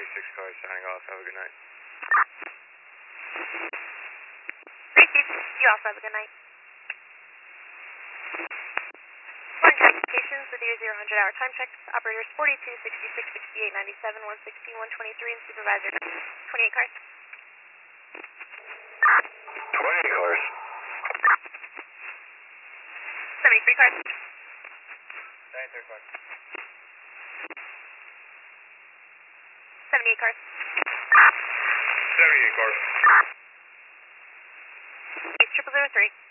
36 cars signing off. Have a good night. Great, Chief. You also have a good night. One check stations with your 0-100-hour time checks. Operators 42, 66, 68, 97, 116, 123, and supervisor 28 cars. 20 cars. 73 cars. 93 cars. 78 cars. 78 cars. 8003.